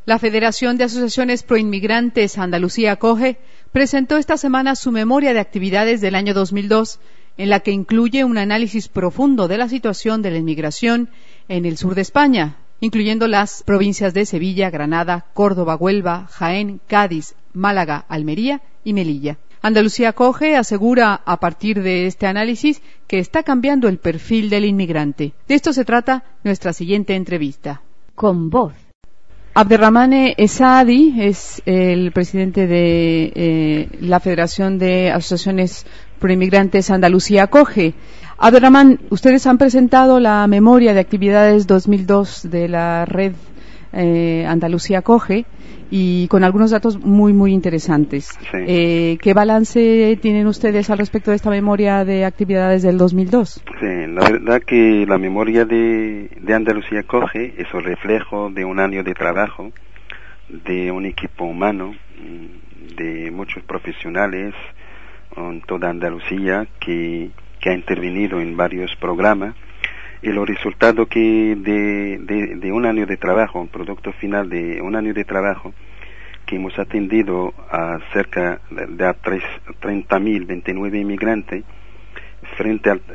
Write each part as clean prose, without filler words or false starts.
La Federación de Asociaciones Proinmigrantes Andalucía Acoge presentó esta semana su memoria de actividades del año 2002, en la que incluye un análisis profundo de la situación de la inmigración en el sur de España, incluyendo las provincias de Sevilla, Granada, Córdoba, Huelva, Jaén, Cádiz, Málaga, Almería y Melilla. Andalucía Acoge asegura, a partir de este análisis, que está cambiando el perfil del inmigrante. De esto se trata nuestra siguiente entrevista. Con voz. Abderramane Saadi es el presidente de la Federación de Asociaciones Proinmigrantes Andalucía Acoge. Abderramane, ustedes han presentado la memoria de actividades 2002 de la red Andalucía Acoge y con algunos datos muy interesantes. Sí. ¿Qué balance tienen ustedes al respecto de esta memoria de actividades del 2002? Sí, la verdad que la memoria de Andalucía Acoge es el reflejo de un año de trabajo, de un equipo humano, de muchos profesionales en toda Andalucía que ha intervenido en varios programas, y los resultados que de un año de trabajo, un producto final de un año de trabajo, que hemos atendido a cerca de 30.029 inmigrantes frente a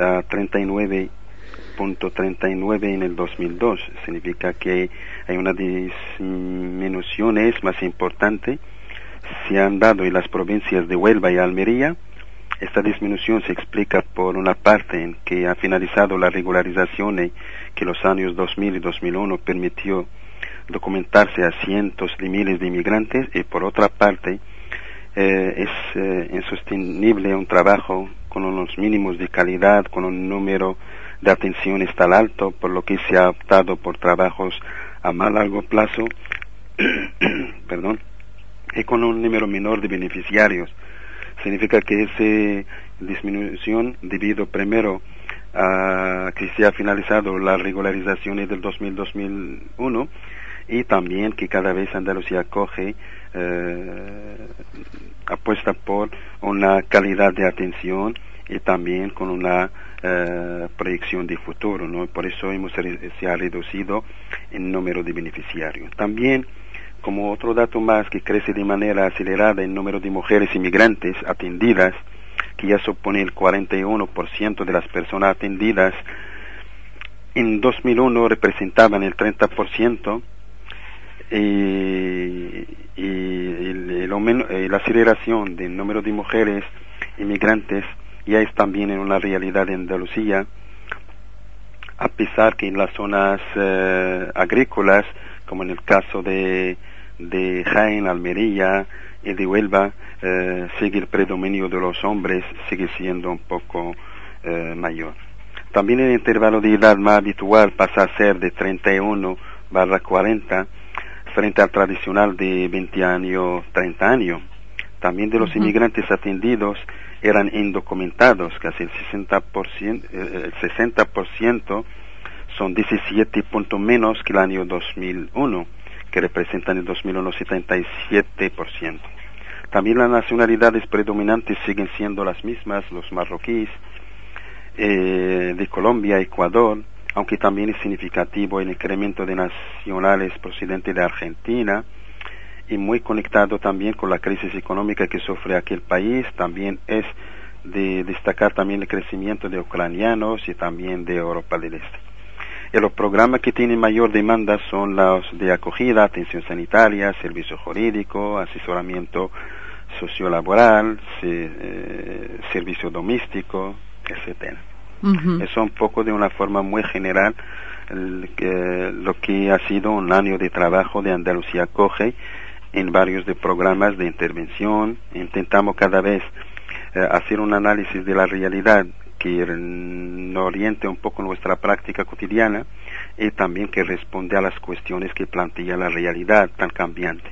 39.39 en el 2002. Significa que hay una disminución más importante. Se han dado en las provincias de Huelva y Almería. Esta disminución se explica por una parte en que ha finalizado la regularización que los años 2000 y 2001 permitió documentarse a cientos de miles de inmigrantes, y por otra parte es insostenible un trabajo con unos mínimos de calidad, con un número de atenciones tan alto, por lo que se ha optado por trabajos a más largo plazo y con un número menor de beneficiarios. Significa que esa disminución debido primero a que se ha finalizado las regularizaciones del 2000-2001 y también que cada vez Andalucía Acoge apuesta por una calidad de atención y también con una proyección de futuro, ¿no? Por eso se ha reducido el número de beneficiarios. También, como otro dato más, que crece de manera acelerada el número de mujeres inmigrantes atendidas, que ya supone el 41% de las personas atendidas. En 2001 representaban el 30%, y la aceleración del número de mujeres inmigrantes ya es también en una realidad de Andalucía, a pesar que en las zonas agrícolas, como en el caso de Jaén, Almería y de Huelva, sigue el predominio de los hombres, sigue siendo un poco mayor. También el intervalo de edad más habitual pasa a ser de 31/40 frente al tradicional de 20 años, 30 años. También de los inmigrantes atendidos eran indocumentados, casi el 60% son 17 puntos menos que el año 2001, que representan el 2001 77%. También las nacionalidades predominantes siguen siendo las mismas, los marroquíes, de Colombia, Ecuador, aunque también es significativo el incremento de nacionales procedentes de Argentina, y muy conectado también con la crisis económica que sufre aquel país. También es de destacar también el crecimiento de ucranianos y también de Europa del Este. Y los programas que tienen mayor demanda son los de acogida, atención sanitaria, servicio jurídico, asesoramiento sociolaboral, servicio doméstico, etcétera. Eso un poco de una forma muy general lo que ha sido un año de trabajo de Andalucía Acoge en varios de programas de intervención. Intentamos cada vez hacer un análisis de la realidad que nos oriente un poco nuestra práctica cotidiana y también que responde a las cuestiones que plantea la realidad tan cambiante.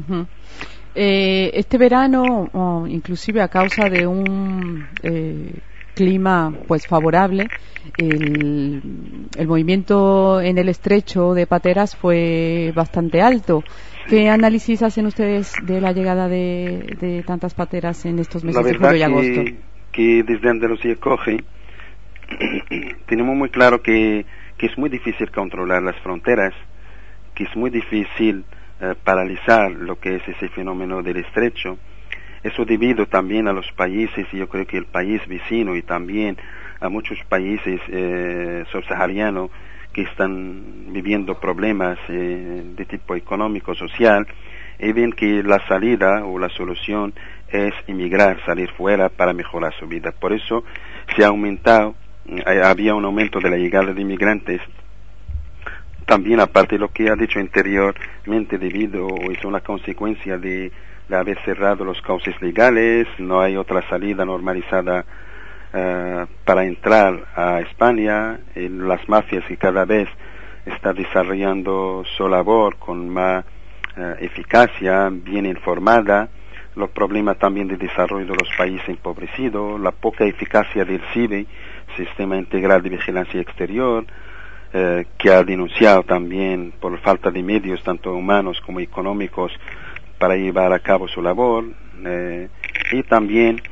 Este verano, inclusive a causa de un clima pues favorable, el movimiento en el estrecho de Pateras fue bastante alto. ¿Qué análisis hacen ustedes de la llegada de tantas pateras en estos meses de julio y agosto? Que desde Andalucía Acoge tenemos muy claro que es muy difícil controlar las fronteras, que es muy difícil paralizar lo que es ese fenómeno del estrecho. Eso debido también a los países, y yo creo que el país vecino y también a muchos países subsaharianos que están viviendo problemas de tipo económico, social, y ven que la salida o la solución es emigrar, salir fuera para mejorar su vida. Por eso se ha aumentado, había un aumento de la llegada de inmigrantes. También, aparte de lo que ha dicho anteriormente, debido o es una consecuencia de haber cerrado los cauces legales, no hay otra salida normalizada para entrar a España. Las mafias que cada vez están desarrollando su labor con más eficacia, bien informada, los problemas también de desarrollo de los países empobrecidos, la poca eficacia del CIVE, Sistema Integral de Vigilancia Exterior, que ha denunciado también por falta de medios, tanto humanos como económicos, para llevar a cabo su labor, y también,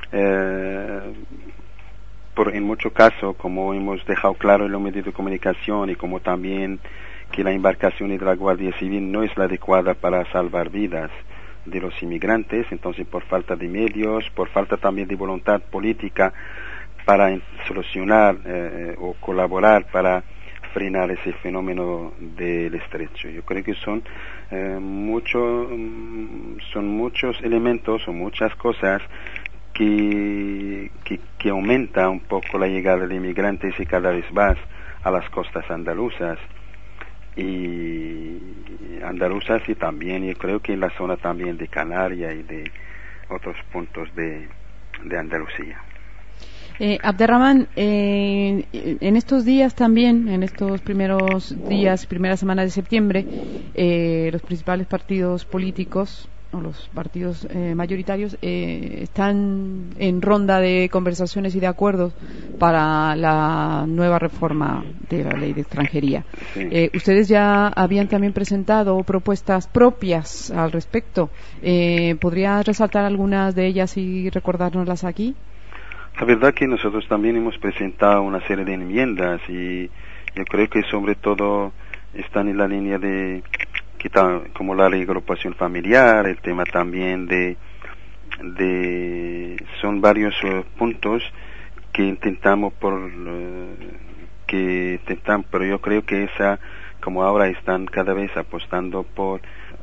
en muchos casos, como hemos dejado claro en los medios de comunicación, y como también que la embarcación de la Guardia Civil no es la adecuada para salvar vidas de los inmigrantes, entonces por falta de medios, por falta también de voluntad política para solucionar o colaborar para frenar ese fenómeno del estrecho. Yo creo que son muchos elementos o muchas cosas que aumenta un poco la llegada de inmigrantes y cada vez más a las costas andaluzas y también yo creo que en la zona también de Canarias y de otros puntos de Andalucía. Abderramán, en estos días también, en estos primeras semanas de septiembre, los principales partidos políticos o los partidos mayoritarios están en ronda de conversaciones y de acuerdos para la nueva reforma de la ley de extranjería. Sí. Ustedes ya habían también presentado propuestas propias al respecto. ¿Podría resaltar algunas de ellas y recordárnoslas aquí? La verdad que nosotros también hemos presentado una serie de enmiendas y yo creo que sobre todo están en la línea de como la reagrupación familiar, el tema también son varios puntos que intentamos pero yo creo que como ahora están cada vez apostando por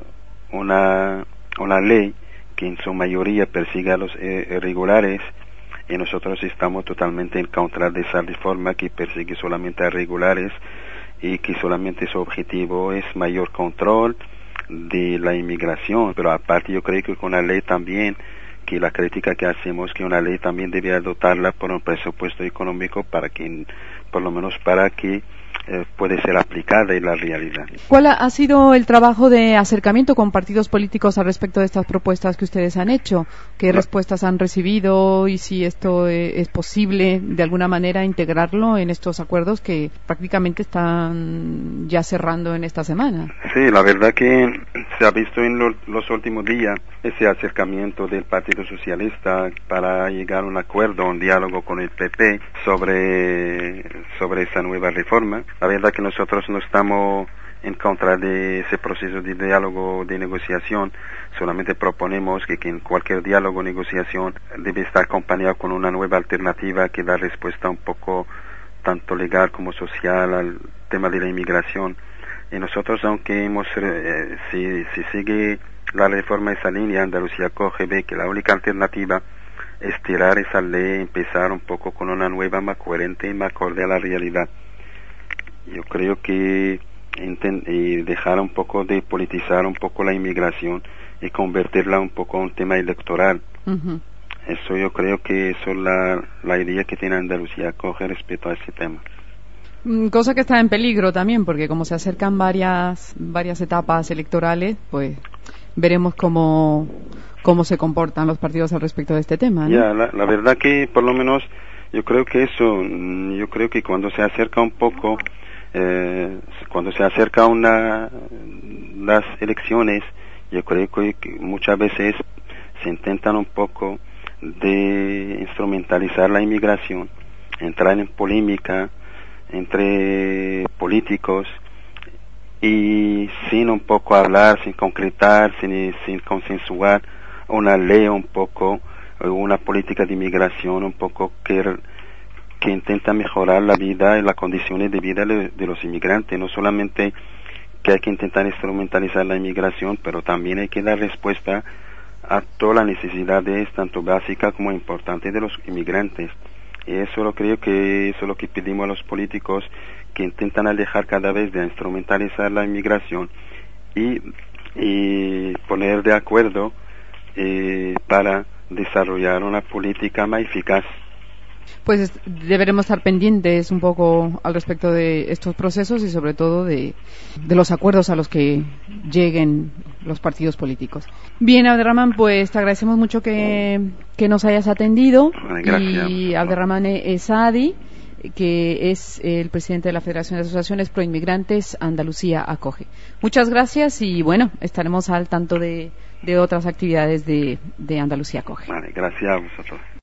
una ley que en su mayoría persiga a los irregulares, y nosotros estamos totalmente en contra de esa reforma que persigue solamente a irregulares y que solamente su objetivo es mayor control de la inmigración. Pero aparte yo creo que con la ley también, que la crítica que hacemos, que una ley también debería dotarla por un presupuesto económico para que, por lo menos para que puede ser aplicada en la realidad. ¿Cuál ha sido el trabajo de acercamiento con partidos políticos al respecto de estas propuestas que ustedes han hecho? ¿Qué respuestas han recibido y si esto es posible de alguna manera integrarlo en estos acuerdos que prácticamente están ya cerrando en esta semana? Sí, la verdad que se ha visto en los últimos días ese acercamiento del Partido Socialista para llegar a un acuerdo, un diálogo con el PP sobre esa nueva reforma. La verdad que nosotros no estamos en contra de ese proceso de diálogo, de negociación. Solamente proponemos que en cualquier diálogo o negociación debe estar acompañado con una nueva alternativa que da respuesta un poco tanto legal como social al tema de la inmigración. Y nosotros, aunque si sigue la reforma esa línea, Andalucía Coge ve que la única alternativa es tirar esa ley, empezar un poco con una nueva más coherente y más acorde a la realidad. Yo creo que dejar un poco de politizar un poco la inmigración y convertirla un poco a un tema electoral. Uh-huh. Eso yo creo que eso es la idea que tiene Andalucía Coge respecto a ese tema. Cosa que está en peligro también, porque como se acercan varias etapas electorales, pues veremos cómo se comportan los partidos al respecto de este tema, ¿no? Ya, la verdad que por lo menos yo creo que cuando se acerca un poco las elecciones, yo creo que muchas veces se intentan un poco de instrumentalizar la inmigración, entrar en polémica entre políticos y sin un poco hablar, sin concretar, sin consensuar una ley un poco, una política de inmigración un poco que intenta mejorar la vida y las condiciones de vida de los inmigrantes. No solamente que hay que intentar instrumentalizar la inmigración, pero también hay que dar respuesta a todas las necesidades, tanto básicas como importantes, de los inmigrantes. Y eso lo creo que eso es lo que pedimos a los políticos, que intentan alejar cada vez de instrumentalizar la inmigración y poner de acuerdo para desarrollar una política más eficaz. Pues deberemos estar pendientes un poco al respecto de estos procesos y sobre todo de los acuerdos a los que lleguen los partidos políticos. Bien, Abderramán, pues te agradecemos mucho que nos hayas atendido. Gracias. Y Abderramán Saadi, que es el presidente de la Federación de Asociaciones Proinmigrantes Andalucía Acoge. Muchas gracias y bueno, estaremos al tanto de otras actividades de Andalucía Acoge. Vale, gracias a vosotros.